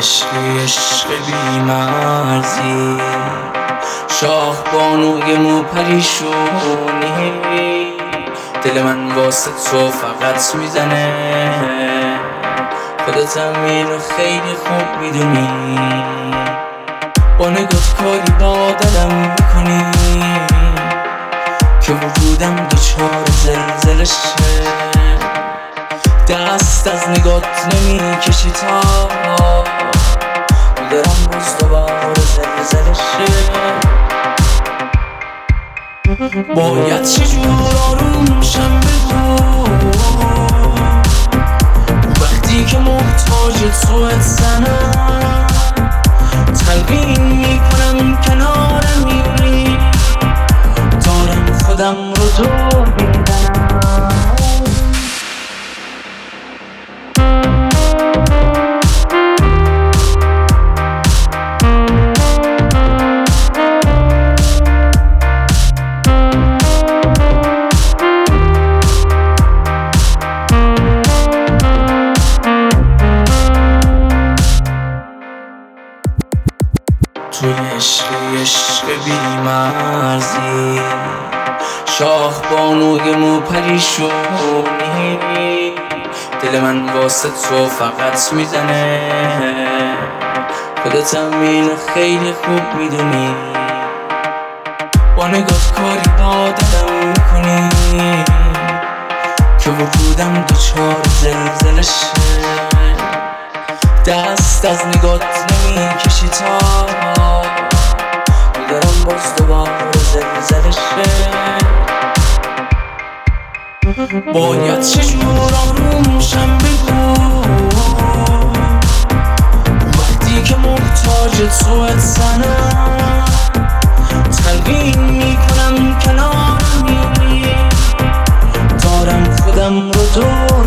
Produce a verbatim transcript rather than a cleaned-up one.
عشقی عشق بی مرزی، شاه بانوی مو پریشونی، دل من واسه تو فقط میزنه، خودت هم اینو خیلی خوب میدونی. با نگات کاری با دلم میکنی که وجودم دوچار زلزلشه، دست از نگات نمیکشی تا دلم باز دوباره زلزلشه. باید چجور آروم شم بگو وقتی که محتاج توت زنم، تلقین میکنم کنارم میری، دارم خودم رو دور میزنم. توی عشقی عشق بی مرزی، شاه بانوی مو پریشونی، دل من واسه تو فقط میزنه، خودت هم اینو خیلی خوب میدونی. با نگات کاری با دلم میکنی که وجودم دوچار زلزلشه، دست از نگات نمیکشی تا دلم باز دوباره زلزلشه. باید چجور آروم شم بگو وقتی که محتاج توت زنم، تلقین میکنم کنارم میری، دارم خودم رو دور